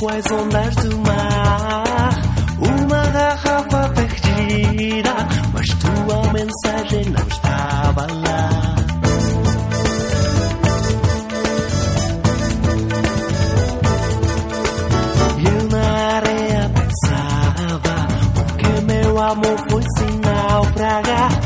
com as ondas do mar. Uma garrafa perdida, mas tua mensagem não estava lá. Eu na areia pensava, porque meu amor foi sem naufragar.